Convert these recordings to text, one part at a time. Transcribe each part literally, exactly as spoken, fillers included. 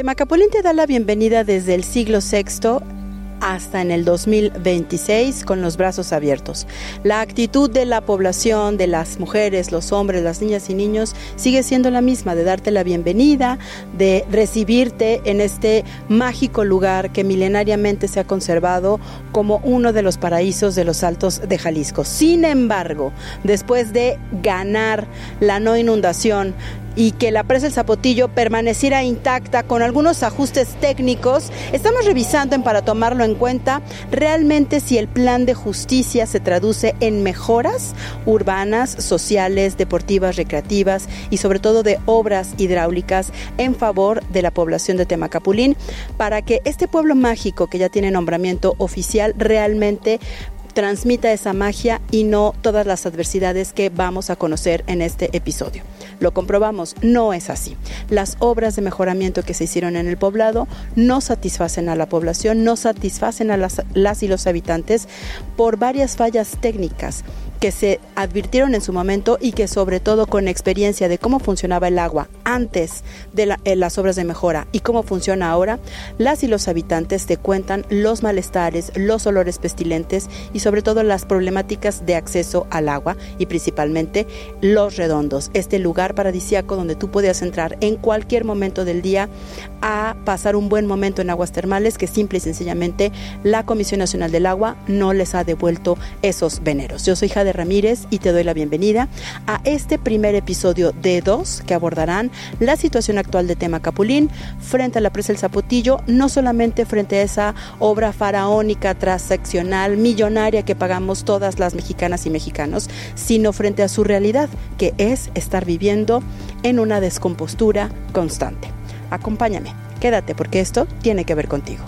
Temacapulín te da la bienvenida desde el siglo sexto hasta en el dos mil veintiséis con los brazos abiertos. La actitud de la población, de las mujeres, los hombres, las niñas y niños sigue siendo la misma, de darte la bienvenida, de recibirte en este mágico lugar que milenariamente se ha conservado como uno de los paraísos de los Altos de Jalisco. Sin embargo, después de ganar la no inundación y que la presa El Zapotillo permaneciera intacta con algunos ajustes técnicos, estamos revisando en para tomarlo en cuenta realmente si el plan de justicia se traduce en mejoras urbanas, sociales, deportivas, recreativas y sobre todo de obras hidráulicas en favor de la población de Temacapulín, para que este pueblo mágico que ya tiene nombramiento oficial realmente transmita esa magia y no todas las adversidades que vamos a conocer en este episodio. Lo comprobamos, no es así. Las obras de mejoramiento que se hicieron en el poblado no satisfacen a la población, no satisfacen a las, las y los habitantes por varias fallas técnicas que se advirtieron en su momento y que sobre todo con experiencia de cómo funcionaba el agua antes de la, eh, las obras de mejora y cómo funciona ahora, las y los habitantes te cuentan los malestares, los olores pestilentes y sobre todo las problemáticas de acceso al agua y principalmente Los Redondos, este lugar paradisíaco donde tú podías entrar en cualquier momento del día a pasar un buen momento en aguas termales que simple y sencillamente la Comisión Nacional del Agua no les ha devuelto esos veneros. Yo soy Jade Ramírez y te doy la bienvenida a este primer episodio de dos que abordarán la situación actual de Temacapulín frente a la presa El Zapotillo, no solamente frente a esa obra faraónica, transaccional, millonaria que pagamos todas las mexicanas y mexicanos, sino frente a su realidad, que es estar viviendo en una descompostura constante. Acompáñame, quédate porque esto tiene que ver contigo.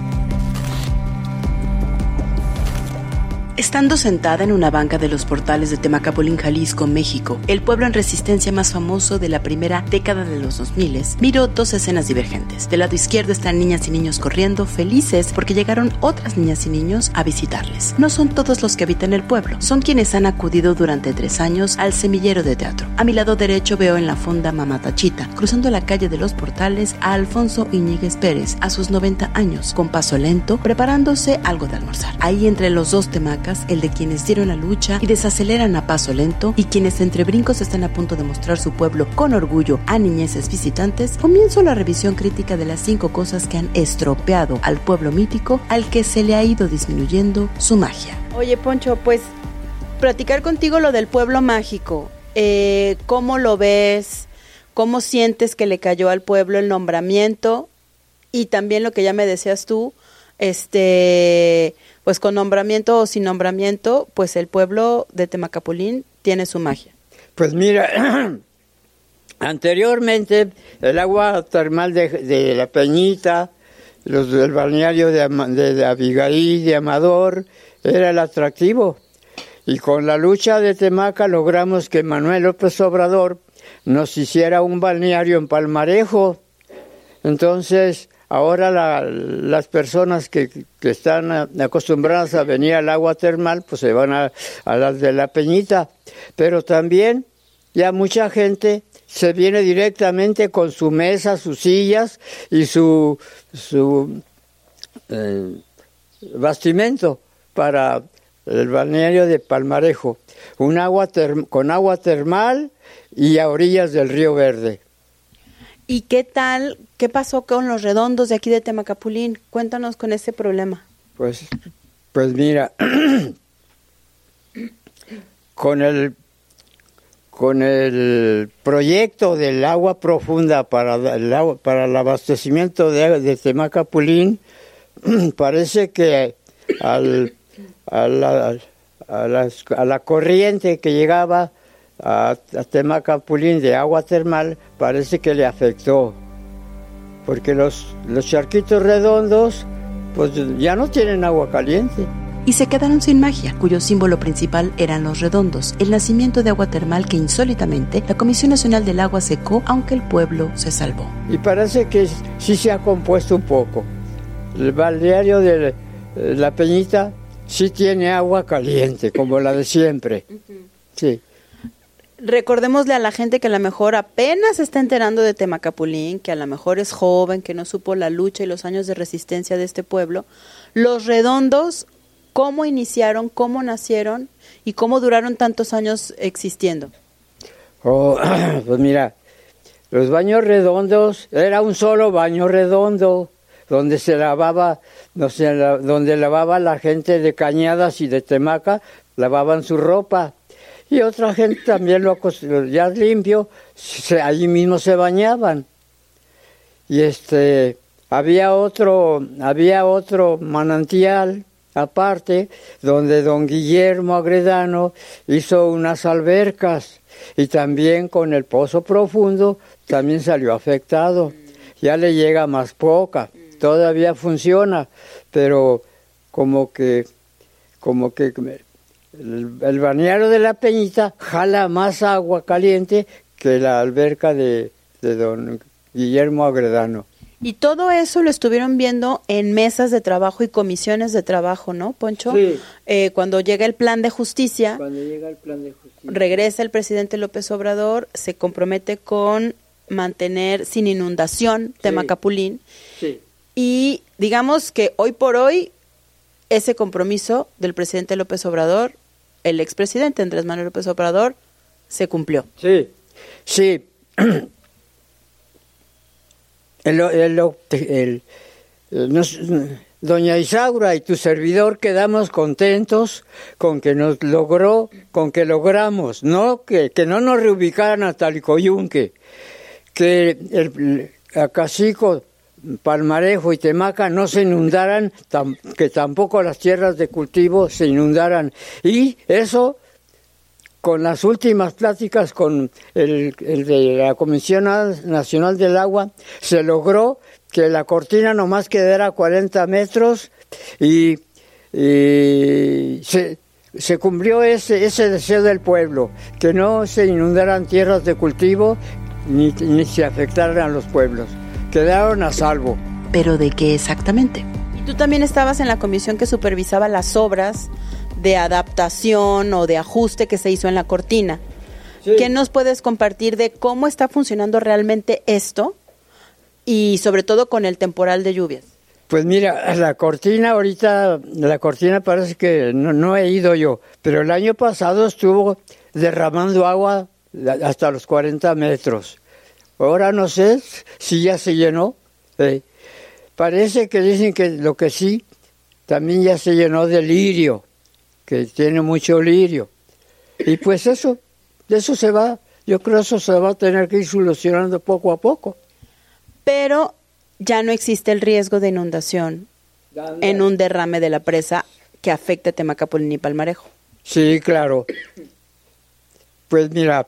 Estando sentada en una banca de los portales de Temacapulín, Jalisco, México, el pueblo en resistencia más famoso de la primera década de los dos mil, miró dos escenas divergentes. Del lado izquierdo están niñas y niños corriendo, felices porque llegaron otras niñas y niños a visitarles. No son todos los que habitan el pueblo, son quienes han acudido durante tres años al semillero de teatro. A mi lado derecho veo en la fonda Mamatachita, cruzando la calle de los portales, a Alfonso Iñiguez Pérez, a sus noventa años, con paso lento, preparándose algo de almorzar. Ahí entre los dos temacas, el de quienes dieron la lucha y desaceleran a paso lento y quienes entre brincos están a punto de mostrar su pueblo con orgullo a niñeces visitantes, comienzo la revisión crítica de las cinco cosas que han estropeado al pueblo mítico al que se le ha ido disminuyendo su magia. Oye, Poncho, pues platicar contigo lo del pueblo mágico, eh, ¿cómo lo ves? ¿Cómo sientes que le cayó al pueblo el nombramiento? Y también lo que ya me decías tú, este... pues con nombramiento o sin nombramiento, pues el pueblo de Temacapulín tiene su magia. Pues mira, anteriormente el agua termal de, de La Peñita, los del balneario de, de, de Abigail, de Amador, era el atractivo. Y con la lucha de Temaca logramos que Manuel López Obrador nos hiciera un balneario en Palmarejo. Entonces, ahora la, las personas que, que están acostumbradas a venir al agua termal, pues se van a, a las de La Peñita. Pero también ya mucha gente se viene directamente con su mesa, sus sillas y su, su eh, bastimento para el balneario de Palmarejo. Un agua term- con agua termal y a orillas del Río Verde. ¿Y qué tal, qué pasó con Los Redondos de aquí de Temacapulín? Cuéntanos con ese problema. Pues, pues mira, con el con el proyecto del agua profunda para el agua, para el abastecimiento de, de Temacapulín, parece que al, a, la, a, la, a la corriente que llegaba a, a Temacapulín de agua termal, parece que le afectó, porque los, los charquitos redondos pues ya no tienen agua caliente. Y se quedaron sin magia, cuyo símbolo principal eran los redondos, el nacimiento de agua termal que insólitamente la Comisión Nacional del Agua secó, aunque el pueblo se salvó. Y parece que sí se ha compuesto un poco. El balneario de La Peñita sí tiene agua caliente, como la de siempre. Sí. recordémosle a la gente que a lo mejor apenas se está enterando de Temacapulín, que a lo mejor es joven, que no supo la lucha y los años de resistencia de este pueblo. Los Redondos, ¿cómo iniciaron, cómo nacieron y cómo duraron tantos años existiendo? Oh, pues mira, los baños redondos, era un solo baño redondo, donde se lavaba, no sé, donde lavaba la gente de Cañadas y de Temaca, lavaban su ropa. Y otra gente también, lo ya limpio, se, allí mismo se bañaban. Y este, había otro, había otro manantial aparte, donde don Guillermo Agredano hizo unas albercas, y también con el pozo profundo también salió afectado. Ya le llega más poca, todavía funciona, pero como que, como que el, el balneario de la Peñita jala más agua caliente que la alberca de, de don Guillermo Agredano. Y todo eso lo estuvieron viendo en mesas de trabajo y comisiones de trabajo, ¿no, Poncho? Sí. Eh, cuando llega el plan de justicia, Cuando llega el plan de justicia, regresa el presidente López Obrador, se compromete con mantener sin inundación sí. Temacapulín. Sí. Y digamos que hoy por hoy ese compromiso del presidente López Obrador, el expresidente Andrés Manuel López Obrador, se cumplió. Sí, sí. El, el, el, el, nos, doña Isaura y tu servidor quedamos contentos con que nos logró, con que logramos, no que, que no nos reubicaran a Talicoyunque, que el, el Acacico, Palmarejo y Temaca no se inundaran, tam, que tampoco las tierras de cultivo se inundaran. Y eso, con las últimas pláticas con el, el de la Comisión Nacional del Agua, se logró que la cortina nomás quedara a cuarenta metros y, y se, se cumplió ese, ese deseo del pueblo, que no se inundaran tierras de cultivo ni, ni se afectaran a los pueblos. Quedaron a salvo. ¿Pero de qué exactamente? Y tú también estabas en la comisión que supervisaba las obras de adaptación o de ajuste que se hizo en la cortina. Sí. ¿Qué nos puedes compartir de cómo está funcionando realmente esto y sobre todo con el temporal de lluvias? Pues mira, la cortina ahorita, la cortina parece que no, no he ido yo, pero el año pasado estuvo derramando agua hasta los cuarenta metros. Ahora no sé si ya se llenó. Eh, parece que dicen que lo que sí, también ya se llenó de lirio, que tiene mucho lirio. Y pues eso, de eso se va, yo creo que eso se va a tener que ir solucionando poco a poco. Pero ya no existe el riesgo de inundación Dale. en un derrame de la presa que afecte Temacapulín y Palmarejo. Sí, claro. Pues mira,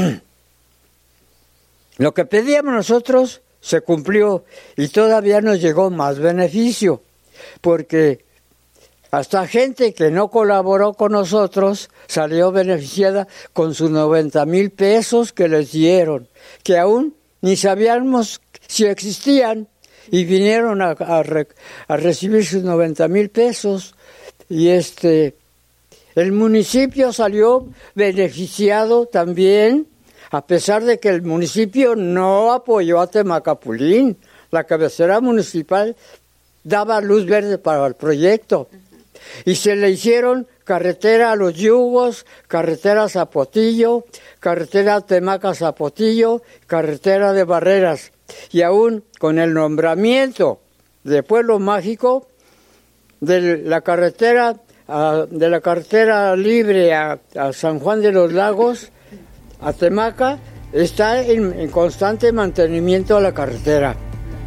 lo que pedíamos nosotros se cumplió y todavía nos llegó más beneficio, porque hasta gente que no colaboró con nosotros salió beneficiada con sus noventa mil pesos que les dieron, que aún ni sabíamos si existían, y vinieron a, a, a recibir sus noventa mil pesos. Y este, el municipio salió beneficiado también, a pesar de que el municipio no apoyó a Temacapulín. La cabecera municipal daba luz verde para el proyecto. Y se le hicieron carretera a Los Yugos, carretera a Zapotillo, carretera a Temaca-Zapotillo, carretera de Barreras. Y aún con el nombramiento de Pueblo Mágico, de la carretera, a, de la carretera libre a, a San Juan de los Lagos, a Temaca, está en, en constante mantenimiento a la carretera.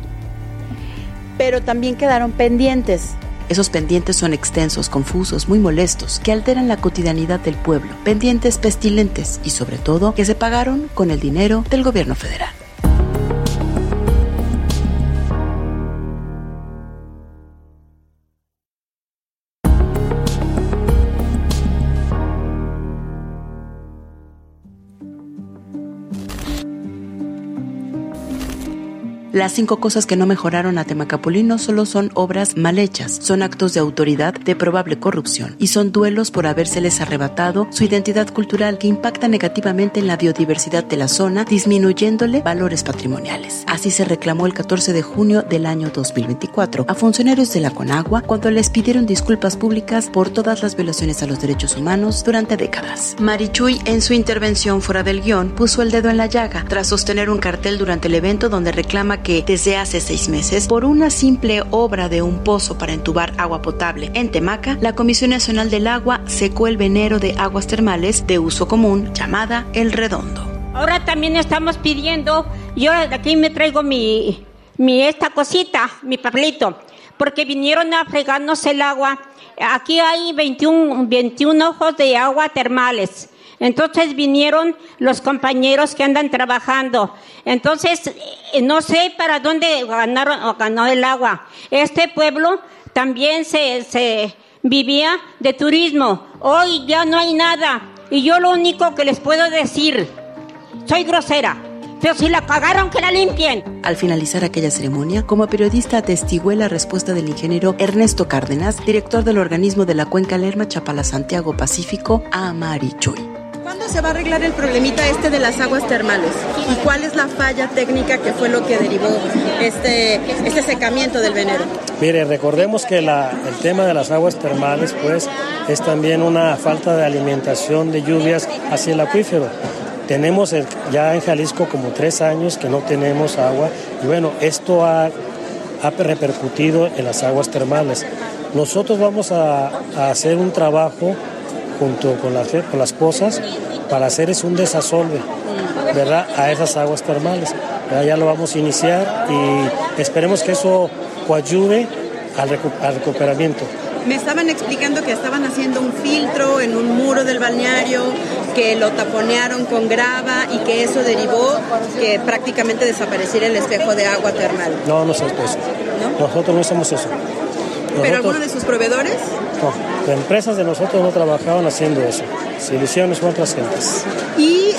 Pero también quedaron pendientes. Esos pendientes son extensos, confusos, muy molestos, que alteran la cotidianidad del pueblo. Pendientes pestilentes y, sobre todo, que se pagaron con el dinero del gobierno federal. Las cinco cosas que no mejoraron a Temacapulín no solo son obras mal hechas, son actos de autoridad de probable corrupción y son duelos por habérseles arrebatado su identidad cultural que impacta negativamente en la biodiversidad de la zona, disminuyéndole valores patrimoniales. Así se reclamó el catorce de junio del año dos mil veinticuatro a funcionarios de la Conagua cuando les pidieron disculpas públicas por todas las violaciones a los derechos humanos durante décadas. Marichuy, en su intervención fuera del guión, puso el dedo en la llaga tras sostener un cartel durante el evento donde reclama que desde hace seis meses, por una simple obra de un pozo para entubar agua potable en Temaca, la Comisión Nacional del Agua secó el venero de aguas termales de uso común llamada El Redondo. Ahora también estamos pidiendo, yo aquí me traigo mi, mi esta cosita, mi papelito, porque vinieron a fregarnos el agua. Aquí hay veintiún, veintiún ojos de agua termales. Entonces vinieron los compañeros que andan trabajando. Entonces, no sé para dónde ganaron o ganó el agua. Este pueblo también se, se vivía de turismo. Hoy ya no hay nada. Y yo lo único que les puedo decir, soy grosera, pero si la cagaron, que la limpien. Al finalizar aquella ceremonia, como periodista atestigué la respuesta del ingeniero Ernesto Cárdenas, director del organismo de la Cuenca Lerma-Chapala-Santiago Pacífico, a Marichuy. ¿Cuándo se va a arreglar el problemita este de las aguas termales? ¿Y cuál es la falla técnica que fue lo que derivó este, este secamiento del venero? Mire, recordemos que la, el tema de las aguas termales, pues, es también una falta de alimentación de lluvias hacia el acuífero. Tenemos el, ya en Jalisco como tres años que no tenemos agua y bueno, esto ha, ha repercutido en las aguas termales. Nosotros vamos a, a hacer un trabajo junto con las, con las pozas para hacer es un desasolve, ¿verdad?, a esas aguas termales. Ya, ya lo vamos a iniciar y esperemos que eso coadyuve al, recu- al recuperamiento. Me estaban explicando que estaban haciendo un filtro en un muro del balneario, que lo taponearon con grava y que eso derivó que prácticamente desapareciera el espejo de agua termal. No, no es eso. ¿No? Nosotros no hacemos eso. Nosotros, ¿pero alguno de sus proveedores? No, las empresas de nosotros no trabajaban haciendo eso. Si lo hicieron son otras gentes. Y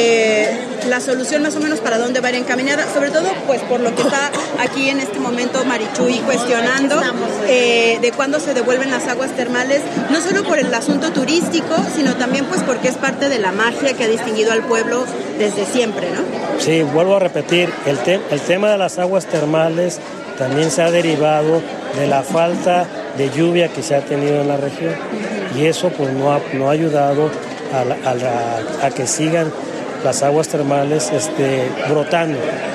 eh, la solución más o menos para dónde va a ir encaminada, sobre todo pues por lo que está aquí en este momento Marichuy cuestionando eh, de cuándo se devuelven las aguas termales, no solo por el asunto turístico, sino también pues porque es parte de la magia que ha distinguido al pueblo desde siempre, ¿no? Sí, vuelvo a repetir, el, te- el tema de las aguas termales también se ha derivado de la falta de lluvia que se ha tenido en la región y eso pues no ha, no ha ayudado a, la, a, la, a que sigan las aguas termales este, brotando.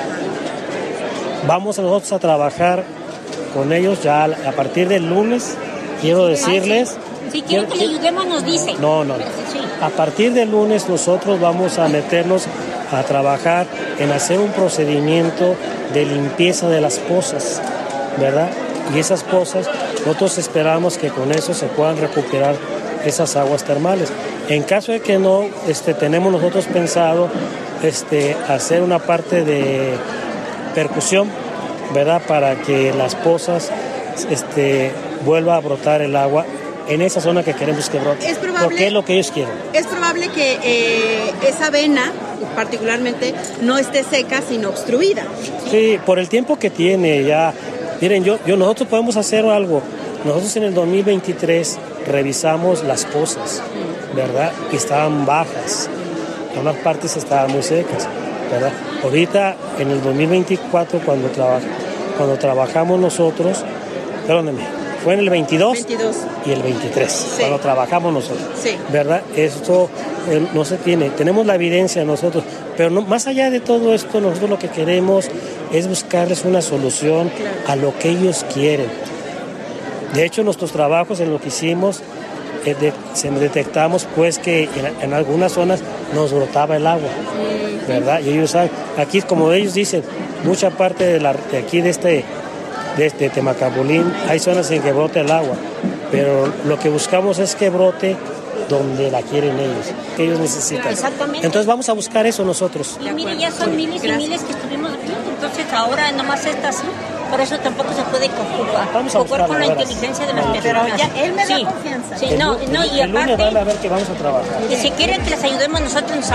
Vamos nosotros a trabajar con ellos ya a partir del lunes, quiero decirles... Si quieren que le ayudemos nos dicen. No, no, no. A partir del lunes nosotros vamos a meternos a trabajar en hacer un procedimiento de limpieza de las pozas, ¿verdad? Y esas pozas, nosotros esperamos que con eso se puedan recuperar esas aguas termales. En caso de que no, este, tenemos nosotros pensado este, hacer una parte de percusión, ¿verdad? Para que las pozas este, vuelva a brotar el agua en esa zona que queremos que brote. Es probable, porque es lo que ellos quieren. Es probable que eh, esa vena, particularmente, no esté seca, sino obstruida. Sí, por el tiempo que tiene ya. Miren, yo, yo nosotros podemos hacer algo. Nosotros en el dos mil veintitrés revisamos las pozas, ¿verdad? Y estaban bajas. En unas partes estaban muy secas, ¿verdad? Ahorita, en el dos mil veinticuatro, cuando, traba, cuando trabajamos nosotros, perdónenme, fue en el veintidós, veintidós y el veintitrés, sí, cuando trabajamos nosotros, sí, ¿verdad? Esto eh, no se tiene, tenemos la evidencia nosotros, pero no, más allá de todo esto, nosotros lo que queremos es buscarles una solución, claro, a lo que ellos quieren. De hecho, nuestros trabajos en lo que hicimos, eh, de, se detectamos pues que en, en algunas zonas nos brotaba el agua, sí, ¿verdad? Y ellos saben, aquí como ellos dicen, mucha parte de, la, de aquí de este... de este Temacapulín, hay zonas en que brota el agua, pero lo que buscamos es que brote donde la quieren ellos, que ellos necesitan. Exactamente. Entonces vamos a buscar eso nosotros. Y mire, ya son miles y miles que estuvimos aquí, entonces ahora nomás está así, por eso tampoco se puede conjugar, vamos a conjugar con la horas. inteligencia de las personas. Pero ya él me da sí, confianza. Sí, el, no, el, no, y el lunes aparte, van a ver que vamos a trabajar. y si quieren que les ayudemos, nosotros nos hablan.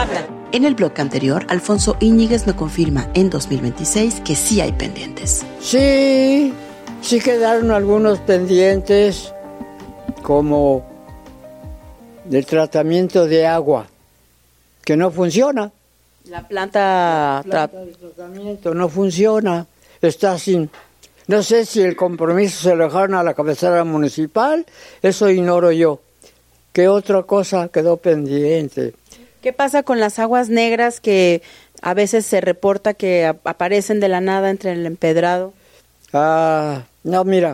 En el bloque anterior, Alfonso Íñiguez me confirma en dos mil veintiséis que sí hay pendientes. Sí, sí quedaron algunos pendientes, como del tratamiento de agua, que no funciona. La planta, La planta de tratamiento no funciona, está sin... No sé si el compromiso se lo dejaron a la cabecera municipal, eso ignoro yo. ¿Qué otra cosa quedó pendiente? ¿Qué pasa con las aguas negras que a veces se reporta que ap- aparecen de la nada entre el empedrado? Ah, no, mira,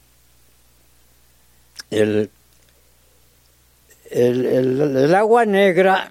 el, el, el, el agua negra,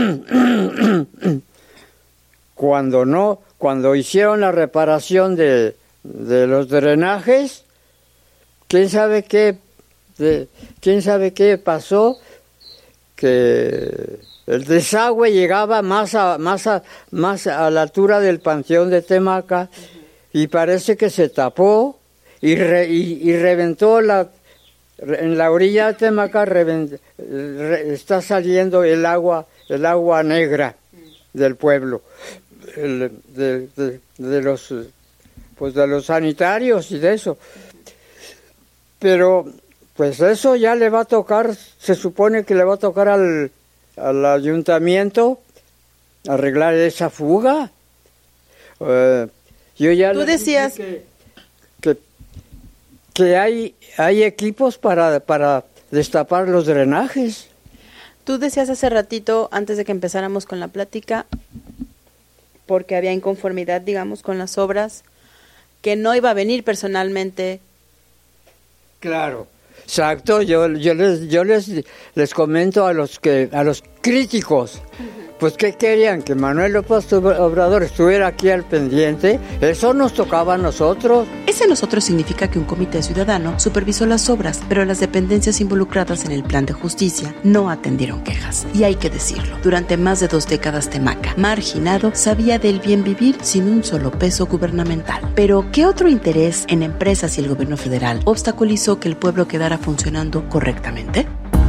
cuando no, cuando hicieron la reparación de, de los drenajes, quién sabe qué, de, quién sabe qué pasó, que el desagüe llegaba más a, más a, más a la altura del Panteón de Temaca, y parece que se tapó y, re, y, y reventó la, en la orilla de Temaca revent, re, está saliendo el agua, el agua negra del pueblo, el, de, de, de los, pues de los sanitarios y de eso. Pero pues eso ya le va a tocar, se supone que le va a tocar al, al ayuntamiento arreglar esa fuga. Uh, yo ya Tú decías que, que, que hay, hay equipos para, para destapar los drenajes. Tú decías hace ratito, antes de que empezáramos con la plática, porque había inconformidad, digamos, con las obras, que no iba a venir personalmente. Claro. Exacto, yo, yo les yo les les comento a los que a los críticos, pues que querían que Manuel López Obrador estuviera aquí al pendiente, eso nos tocaba a nosotros. Ese nosotros significa que un comité ciudadano supervisó las obras, pero las dependencias involucradas en el plan de justicia no atendieron quejas. Y hay que decirlo, durante más de dos décadas Temaca, marginado, sabía del bien vivir sin un solo peso gubernamental. Pero, ¿qué otro interés en empresas y el gobierno federal obstaculizó que el pueblo quedara funcionando correctamente?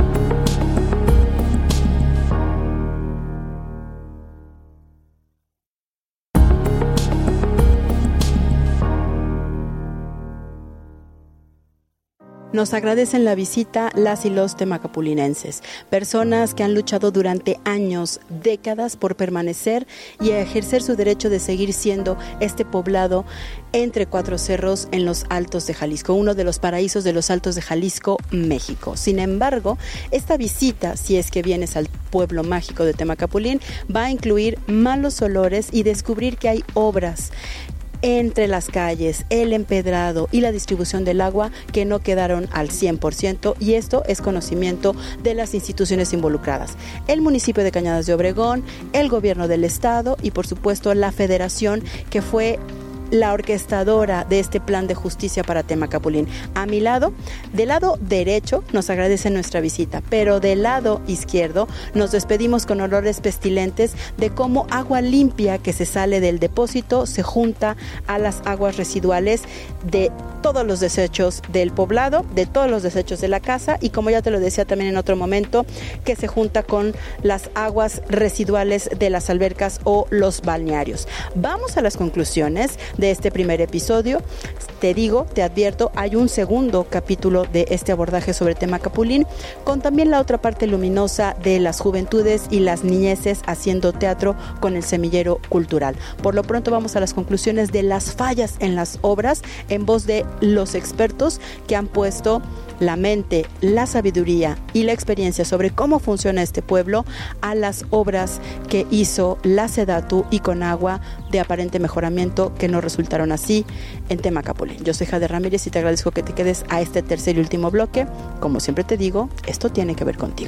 Nos agradecen la visita las y los temacapulinenses, personas que han luchado durante años, décadas por permanecer y ejercer su derecho de seguir siendo este poblado entre cuatro cerros en los Altos de Jalisco, uno de los paraísos de los Altos de Jalisco, México. Sin embargo, esta visita, si es que vienes al pueblo mágico de Temacapulín, va a incluir malos olores y descubrir que hay obras entre las calles, el empedrado y la distribución del agua que no quedaron al cien por ciento, y esto es conocimiento de las instituciones involucradas, el municipio de Cañadas de Obregón, el gobierno del estado y por supuesto la federación, que fue la orquestadora de este plan de justicia para Temacapulín. A mi lado, del lado derecho, nos agradece nuestra visita, pero del lado izquierdo nos despedimos con olores pestilentes de cómo agua limpia que se sale del depósito se junta a las aguas residuales de todos los desechos del poblado, de todos los desechos de la casa, y como ya te lo decía también en otro momento, que se junta con las aguas residuales de las albercas o los balnearios. Vamos a las conclusiones de este primer episodio. Te digo, te advierto, hay un segundo capítulo de este abordaje sobre Temacapulín, con también la otra parte luminosa de las juventudes y las niñeces haciendo teatro con el semillero cultural. Por lo pronto vamos a las conclusiones de las fallas en las obras en voz de los expertos que han puesto la mente, la sabiduría y la experiencia sobre cómo funciona este pueblo a las obras que hizo la Sedatu y Conagua de aparente mejoramiento que no resultaron así en Temacapulín. Yo soy Jade Ramírez y te agradezco que te quedes a este tercer y último bloque. Como siempre te digo, esto tiene que ver contigo.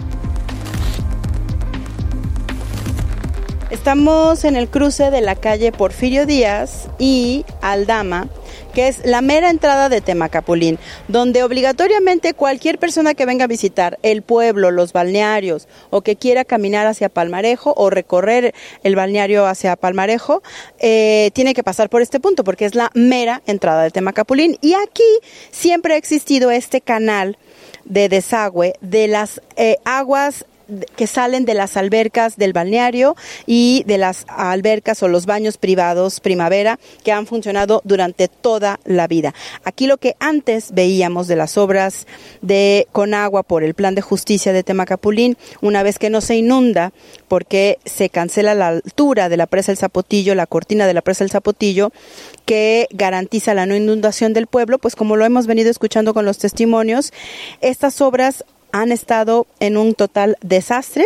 Estamos en el cruce de la calle Porfirio Díaz y Aldama, que es la mera entrada de Temacapulín, donde obligatoriamente cualquier persona que venga a visitar el pueblo, los balnearios, o que quiera caminar hacia Palmarejo o recorrer el balneario hacia Palmarejo, eh, tiene que pasar por este punto, porque es la mera entrada de Temacapulín. Y aquí siempre ha existido este canal de desagüe de las eh, aguas que salen de las albercas del balneario y de las albercas o los baños privados Primavera que han funcionado durante toda la vida. Aquí lo que antes veíamos de las obras de Conagua por el Plan de Justicia de Temacapulín, una vez que no se inunda porque se cancela la altura de la presa El Zapotillo, la cortina de la presa El Zapotillo, que garantiza la no inundación del pueblo, pues como lo hemos venido escuchando con los testimonios, estas obras han estado en un total desastre,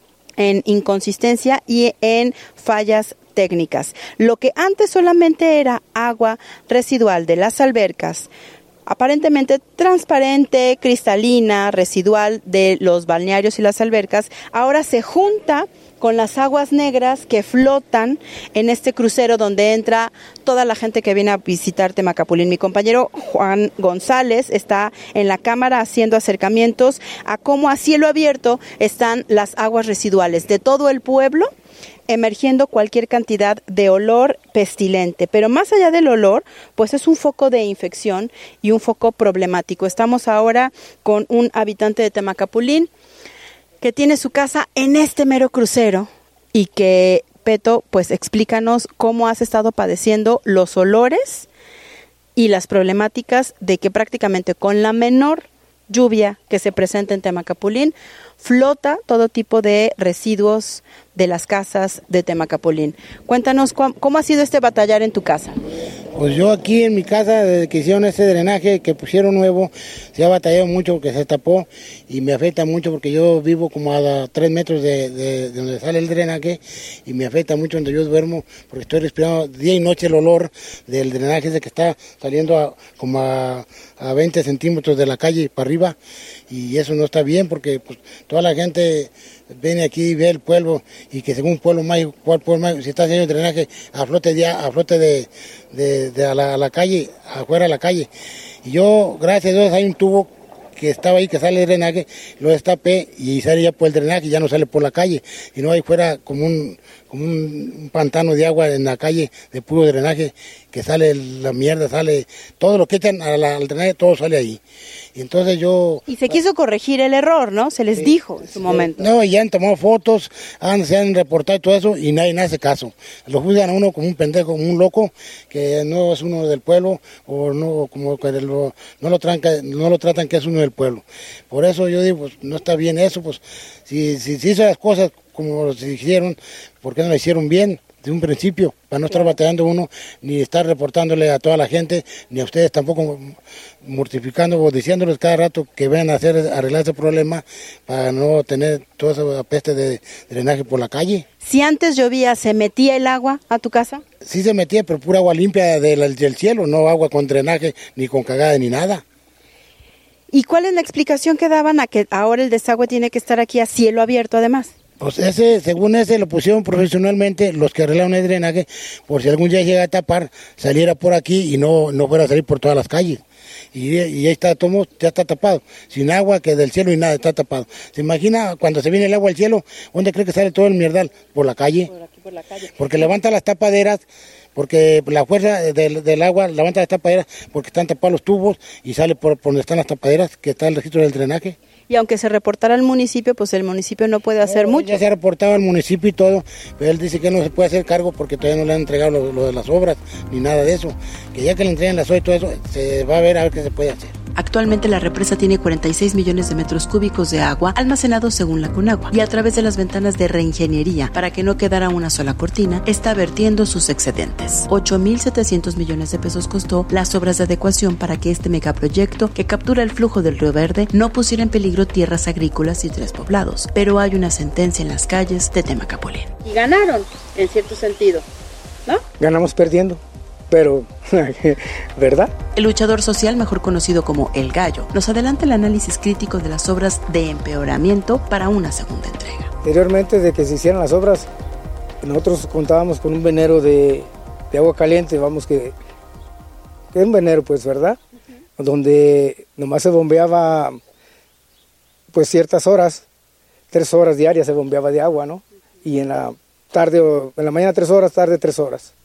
en inconsistencia y en fallas técnicas. Lo que antes solamente era agua residual de las albercas, aparentemente transparente, cristalina, residual de los balnearios y las albercas, ahora se junta con las aguas negras que flotan en este crucero donde entra toda la gente que viene a visitar Temacapulín. Mi compañero Juan González está en la cámara haciendo acercamientos a cómo a cielo abierto están las aguas residuales de todo el pueblo, emergiendo cualquier cantidad de olor pestilente. Pero más allá del olor, pues es un foco de infección y un foco problemático. Estamos ahora con un habitante de Temacapulín que tiene su casa en este mero crucero y que, Peto, pues explícanos cómo has estado padeciendo los olores y las problemáticas de que prácticamente con la menor lluvia que se presenta en Temacapulín, flota todo tipo de residuos de las casas de Temacapulín. Cuéntanos cómo, cómo ha sido este batallar en tu casa. Pues yo aquí en mi casa, desde que hicieron ese drenaje que pusieron nuevo, se ha batallado mucho porque se tapó y me afecta mucho porque yo vivo como a tres metros de, de, de donde sale el drenaje y me afecta mucho donde yo duermo porque estoy respirando día y noche el olor del drenaje ese que está saliendo a, como a, a veinte centímetros de la calle para arriba, y eso no está bien porque pues, toda la gente viene aquí y ve el pueblo y que según pueblo mágico, cuál pueblo mágico, si está haciendo el drenaje a flote de, a flote de, de, de a, la, a la calle, afuera de la calle. Y yo, gracias a Dios, hay un tubo que estaba ahí, que sale el drenaje, lo destapé y sale ya por el drenaje, ya no sale por la calle, y no hay fuera como un, como un, un pantano de agua en la calle de puro drenaje, que sale la mierda, sale todo lo que echan al, al drenaje, todo sale ahí. Y entonces yo... Y se quiso corregir el error, ¿no? Se les sí, dijo en su sí, momento. No, ya han tomado fotos, han, se han reportado y todo eso, y nadie hace caso. Lo juzgan a uno como un pendejo, como un loco, que no es uno del pueblo, o no como que lo, no, lo tranca, no lo tratan que es uno del pueblo. Por eso yo digo, pues no está bien eso, pues si, si, si hizo las cosas como se hicieron, ¿por qué no lo hicieron bien? De un principio, para no estar batallando uno, ni estar reportándole a toda la gente, ni a ustedes tampoco mortificando o diciéndoles cada rato que vengan a hacer, arreglar ese problema para no tener toda esa peste de drenaje por la calle. Si antes llovía, ¿se metía el agua a tu casa? Sí se metía, pero pura agua limpia del, del cielo, no agua con drenaje, ni con cagada, ni nada. ¿Y cuál es la explicación que daban a que ahora el desagüe tiene que estar aquí a cielo abierto además? Pues ese, según ese, lo pusieron profesionalmente los que arreglaron el drenaje, por si algún día llega a tapar, saliera por aquí y no, no fuera a salir por todas las calles. Y, y ahí está, todo, ya está tapado, sin agua, que del cielo y nada, está tapado. ¿Se imagina cuando se viene el agua al cielo? ¿Dónde cree que sale todo el mierdal? Por la calle. Por aquí, por la calle. Porque levanta las tapaderas, porque la fuerza del, del agua levanta las tapaderas, porque están tapados los tubos y sale por, por donde están las tapaderas, que está el registro del drenaje. Y aunque se reportara al municipio, pues el municipio no puede hacer no, mucho. Ya se ha reportado al municipio y todo, pero él dice que no se puede hacer cargo porque todavía no le han entregado lo, lo de las obras, ni nada de eso. Que ya que le entreguen las obras y todo eso, se va a ver a ver qué se puede hacer. Actualmente la represa tiene cuarenta y seis millones de metros cúbicos de agua almacenados según la Conagua, y a través de las ventanas de reingeniería, para que no quedara una sola cortina, está vertiendo sus excedentes. ocho mil setecientos millones de pesos costó las obras de adecuación para que este megaproyecto, que captura el flujo del Río Verde, no pusiera en peligro tierras agrícolas y tres poblados. Pero hay una sentencia en las calles de Temacapulín. Y ganaron, en cierto sentido, ¿no? Ganamos perdiendo. Pero, ¿verdad? El luchador social, mejor conocido como El Gallo, nos adelanta el análisis crítico de las obras de empeoramiento para una segunda entrega. Anteriormente de que se hicieran las obras, nosotros contábamos con un venero de, de agua caliente, vamos que, que es un venero, pues, ¿verdad? Uh-huh. Donde nomás se bombeaba, pues, ciertas horas, tres horas diarias se bombeaba de agua, ¿no? Uh-huh. Y en la tarde, en la mañana tres horas, tarde tres horas.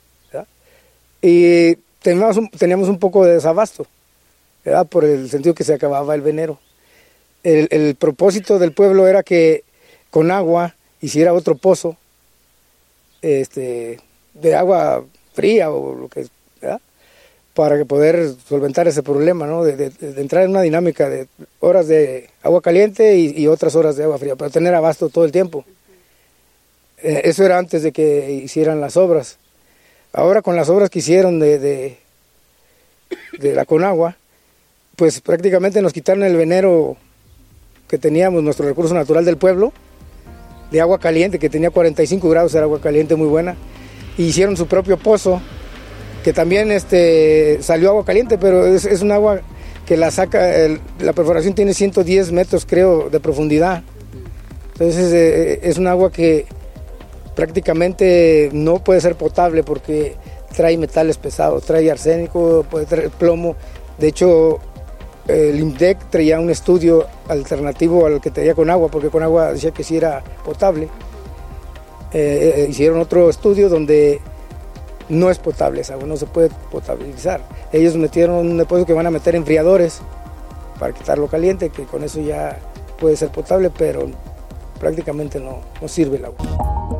Y teníamos un, teníamos un poco de desabasto, ¿verdad? Por el sentido que se acababa el venero. El, el propósito del pueblo era que Conagua hiciera otro pozo este, de agua fría o lo que, ¿verdad?, para que poder solventar ese problema, ¿no? De, de, de entrar en una dinámica de horas de agua caliente y, y otras horas de agua fría, para tener abasto todo el tiempo. Eh, eso era antes de que hicieran las obras. Ahora con las obras que hicieron de, de, de la Conagua, pues prácticamente nos quitaron el venero que teníamos, nuestro recurso natural del pueblo, de agua caliente, que tenía cuarenta y cinco grados, era agua caliente muy buena, y hicieron su propio pozo, que también este, salió agua caliente, pero es, es un agua que la saca, el, la perforación tiene ciento diez metros, creo, de profundidad. Entonces eh, es un agua que prácticamente no puede ser potable porque trae metales pesados, trae arsénico, puede traer plomo. De hecho, el INPDEC traía un estudio alternativo al que traía Conagua, porque Conagua decía que sí era potable. Eh, eh, hicieron otro estudio donde no es potable esa agua, no se puede potabilizar. Ellos metieron un depósito que van a meter enfriadores para quitarlo caliente, que con eso ya puede ser potable, pero prácticamente no, no sirve el agua.